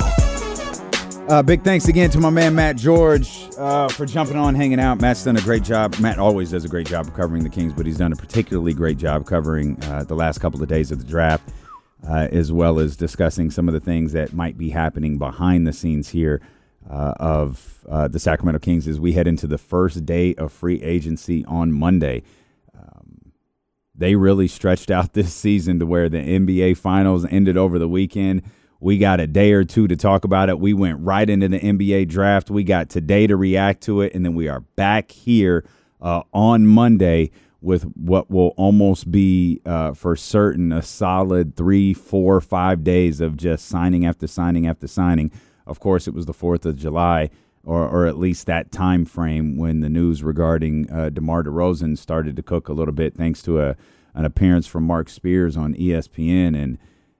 Uh, big thanks again to my man Matt George uh, for jumping on, hanging out. Matt's done a great job. Matt always does a great job of covering the Kings, but he's done a particularly great job covering uh, the last couple of days of the draft, uh, as well as discussing some of the things that might be happening behind the scenes here uh, of uh, the Sacramento Kings as we head into the first day of free agency on Monday. Um, they really stretched out this season to where the N B A Finals ended over the weekend. We got a day or two to talk about it. We went right into the N B A draft. We got today to react to it, and then we are back here uh, on Monday with what will almost be, uh, for certain, a solid three, four, five days of just signing after signing after signing. Of course, it was the fourth of July, or or at least that time frame when the news regarding uh, DeMar DeRozan started to cook a little bit, thanks to a an appearance from Mark Spears on E S P N. And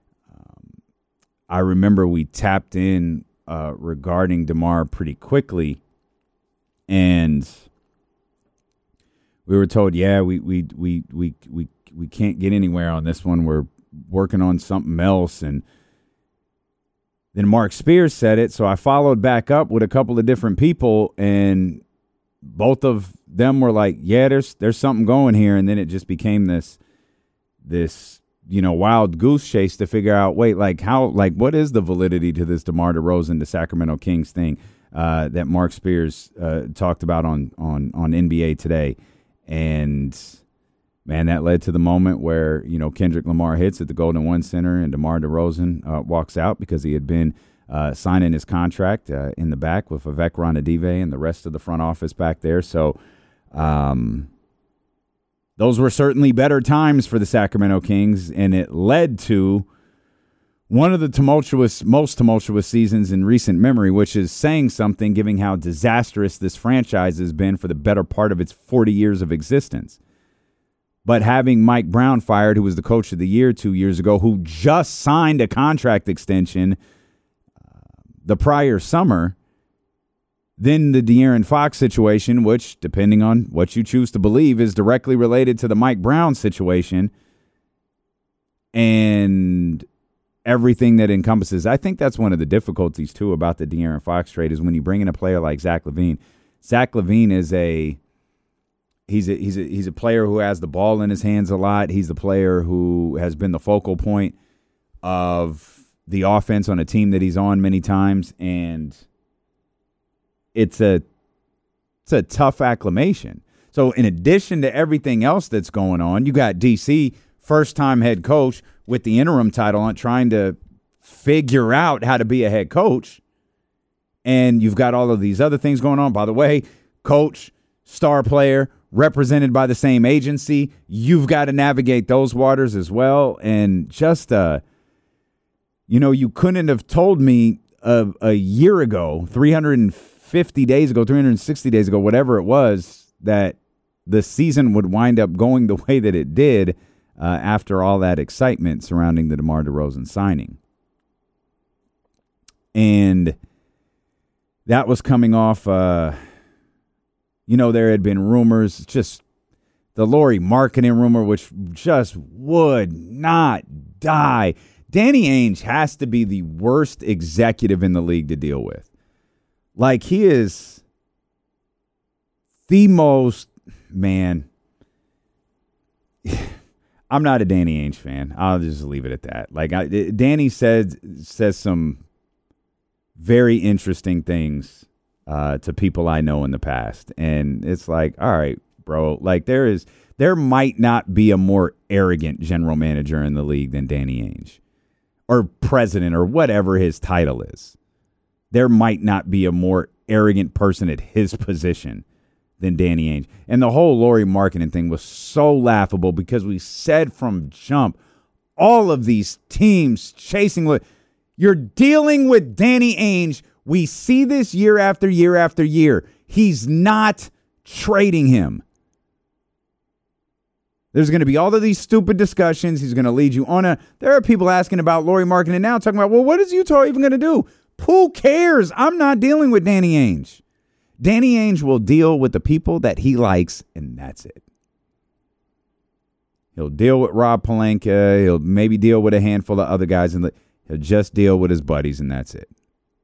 I remember we tapped in uh, regarding DeMar pretty quickly, and we were told, yeah, we we we we we we can't get anywhere on this one. We're working on something else. And then Mark Spears said it, so I followed back up with a couple of different people, and both of them were like, yeah, there's there's something going here. And then it just became this this you know, wild goose chase to figure out, wait, like how, like what is the validity to this DeMar DeRozan, the Sacramento Kings thing uh, that Mark Spears uh, talked about on, on, on N B A Today. And man, that led to the moment where, you know, Kendrick Lamar hits at the Golden One Center and DeMar DeRozan uh, walks out because he had been uh, signing his contract uh, in the back with Vivek Ranadive and the rest of the front office back there. So, um, those were certainly better times for the Sacramento Kings, and it led to one of the tumultuous, most tumultuous seasons in recent memory, which is saying something given how disastrous this franchise has been for the better part of its forty years of existence. But having Mike Brown fired, who was the coach of the year two years ago, who just signed a contract extension uh, the prior summer, then the De'Aaron Fox situation, which, depending on what you choose to believe, is directly related to the Mike Brown situation, and everything that encompasses. I think that's one of the difficulties, too, about the De'Aaron Fox trade is when you bring in a player like Zach LaVine. Zach LaVine is a he's a he's a he's a player who has the ball in his hands a lot. He's the player who has been the focal point of the offense on a team that he's on many times, and it's a it's a tough acclimation. So in addition to everything else that's going on, you got D C, first-time head coach with the interim title on, trying to figure out how to be a head coach. And you've got all of these other things going on. By the way, coach, star player, represented by the same agency. You've got to navigate those waters as well. And just, uh, you know, you couldn't have told me a, a year ago, three hundred fifty days ago, three hundred sixty days ago, whatever it was, that the season would wind up going the way that it did uh, after all that excitement surrounding the DeMar DeRozan signing. And that was coming off, uh, you know, there had been rumors, just the Lauri Markkanen rumor, which just would not die. Danny Ainge has to be the worst executive in the league to deal with. Like, he is the most, man, I'm not a Danny Ainge fan. I'll just leave it at that. Like, I, Danny said, says some very interesting things uh, to people I know in the past. And it's like, all right, bro, like there is, there might not be a more arrogant general manager in the league than Danny Ainge, or president, or whatever his title is. There might not be a more arrogant person at his position than Danny Ainge. And the whole Lauri Markkanen thing was so laughable because we said from jump, all of these teams chasing, you're dealing with Danny Ainge. We see this year after year after year. He's not trading him. There's going to be all of these stupid discussions. He's going to lead you on a, there are people asking about Lauri Markkanen now, talking about, well, what is Utah even going to do? Who cares? I'm not dealing with Danny Ainge. Danny Ainge will deal with the people that he likes, and that's it. He'll deal with Rob Pelinka. He'll maybe deal with a handful of other guys, and he'll just deal with his buddies, and that's it.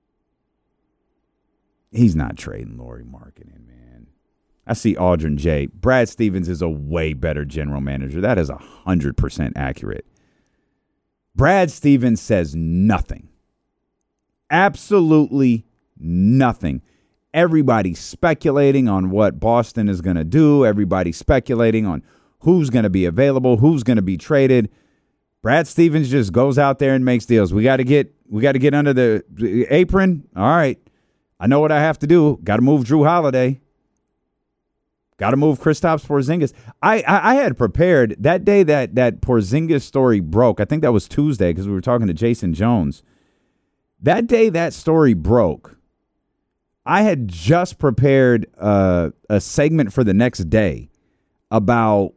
He's not trading Lauri Markkanen, man. I see Aldrin J. Brad Stevens is a way better general manager. That is one hundred percent accurate. Brad Stevens says nothing. Absolutely nothing. Everybody's speculating on what Boston is going to do. Everybody's speculating on who's going to be available, who's going to be traded. Brad Stevens just goes out there and makes deals. We got to get we got to get under the apron. All right. I know what I have to do. Got to move Drew Holiday. Got to move Kristaps Porzingis. I, I I had prepared that day that that Porzingis story broke. I think that was Tuesday because we were talking to Jason Jones. That day that story broke, I had just prepared uh, a segment for the next day about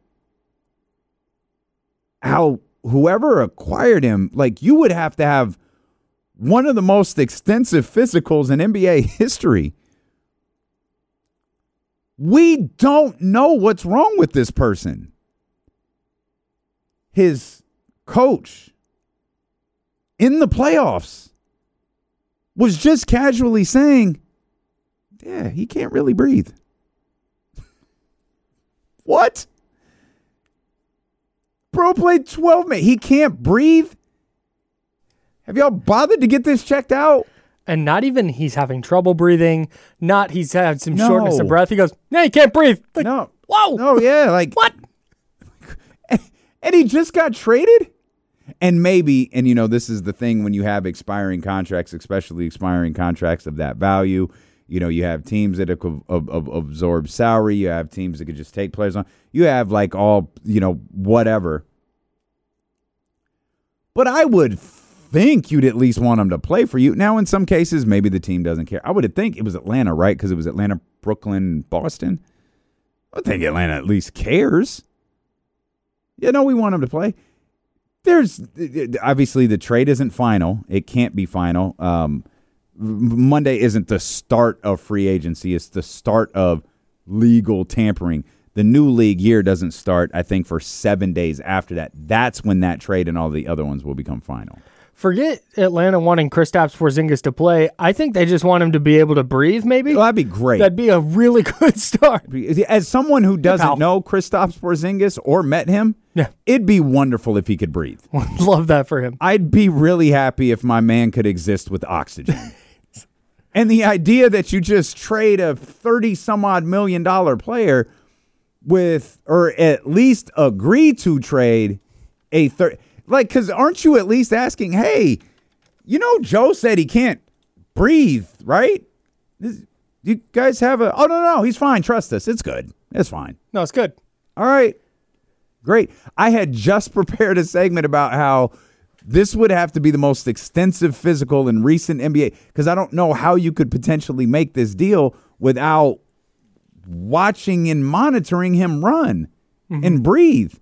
how whoever acquired him, like, you would have to have one of the most extensive physicals in N B A history. We don't know what's wrong with this person. His coach in the playoffs was just casually saying, yeah, he can't really breathe. What? Bro played twelve minutes. He can't breathe? Have y'all bothered to get this checked out? And not even he's having trouble breathing. Not he's had some No. shortness of breath. He goes, no, he can't breathe. Like, No. whoa. No, yeah, like What? And he just got traded? And maybe, and you know, this is the thing when you have expiring contracts, especially expiring contracts of that value, You know, you have teams that could ab- ab- absorb salary. You have teams that could just take players on. You have like all, you know, whatever. But I would think you'd at least want them to play for you. Now, in some cases, maybe the team doesn't care. I would think it was Atlanta, right? Because it was Atlanta, Brooklyn, Boston. I would think Atlanta at least cares. You know, we want them to play. There's obviously the trade isn't final. It can't be final. Um, Monday isn't the start of free agency. It's the start of legal tampering. The new league year doesn't start, I think, for seven days after that. That's when that trade and all the other ones will become final. Forget Atlanta wanting Kristaps Porzingis to play. I think they just want him to be able to breathe, maybe. Well, that'd be great. That'd be a really good start. As someone who doesn't Pal. know Kristaps Porzingis or met him, Yeah. it'd be wonderful if he could breathe. Love that for him. I'd be really happy if my man could exist with oxygen. And the idea that you just trade a thirty-some-odd million dollar player with, or at least agree to trade a thirty, like, because aren't you at least asking, hey, you know, Joe said he can't breathe, right? This, you guys have a, oh, no, no, he's fine. Trust us. It's good. It's fine. No, it's good. All right. Great. I had just prepared a segment about how this would have to be the most extensive physical in recent N B A, because I don't know how you could potentially make this deal without watching and monitoring him run mm-hmm. and breathe.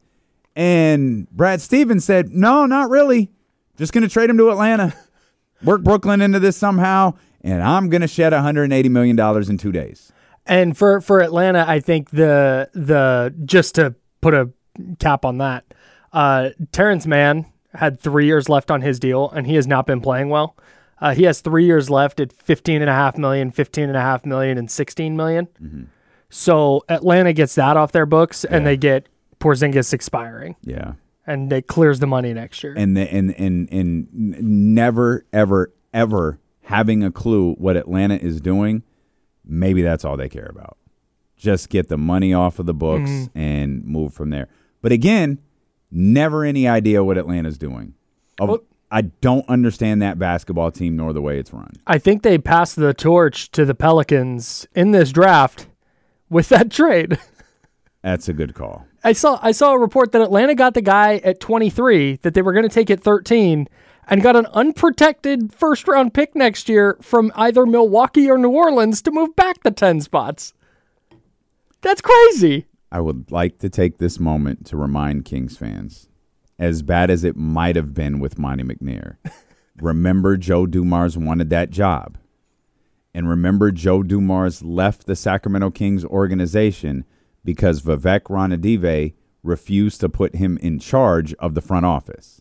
And Brad Stevens said, no, not really. Just going to trade him to Atlanta, work Brooklyn into this somehow, and I'm going to shed one hundred eighty million dollars in two days. And for, for Atlanta, I think the the just to put a cap on that, uh, Terrence Mann had three years left on his deal, and he has not been playing well. Uh, he has three years left at fifteen and a half million, fifteen and a half million, and sixteen million. Mm-hmm. So Atlanta gets that off their books, yeah. and they get Porzingis expiring. Yeah, and it clears the money next year. And the, and and and never ever ever having a clue what Atlanta is doing. Maybe that's all they care about. Just get the money off of the books mm-hmm. and move from there. But again, never any idea what Atlanta's doing. Well, I don't understand that basketball team nor the way it's run. I think they passed the torch to the Pelicans in this draft with that trade. That's a good call. I saw I saw a report that Atlanta got the guy at twenty-three, that they were going to take at thirteen, and got an unprotected first-round pick next year from either Milwaukee or New Orleans to move back the ten spots. That's crazy. I would like to take this moment to remind Kings fans, as bad as it might have been with Monty McNair, remember Joe Dumars wanted that job. And remember Joe Dumars left the Sacramento Kings organization because Vivek Ranadive refused to put him in charge of the front office.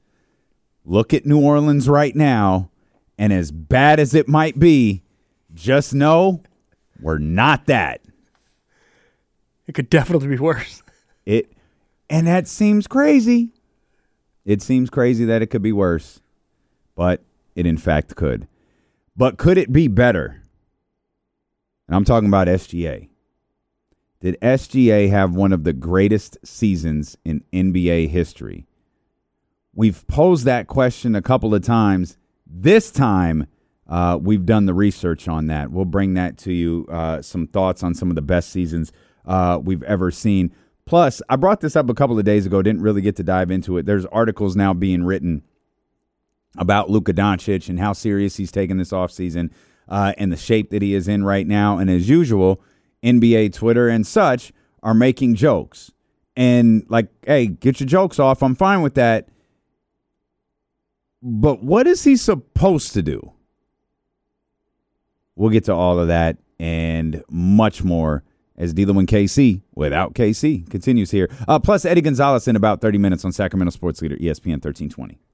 Look at New Orleans right now, and as bad as it might be, just know we're not that. It could definitely be worse. It, and that seems crazy. It seems crazy that it could be worse, but it in fact could. But could it be better? And I'm talking about S G A. Did S G A have one of the greatest seasons in N B A history? We've posed that question a couple of times. This time, uh, we've done the research on that. We'll bring that to you, uh, some thoughts on some of the best seasons uh, we've ever seen. Plus, I brought this up a couple of days ago, didn't really get to dive into it. There's articles now being written about Luka Doncic and how serious he's taking this offseason uh, and the shape that he is in right now. And as usual, N B A Twitter and such are making jokes. And like, hey, get your jokes off. I'm fine with that. But what is he supposed to do? We'll get to all of that and much more as D-Lo and K C, without K C, continues here. Uh, plus, Eddie Gonzalez in about thirty minutes on Sacramento Sports Leader, E S P N thirteen twenty.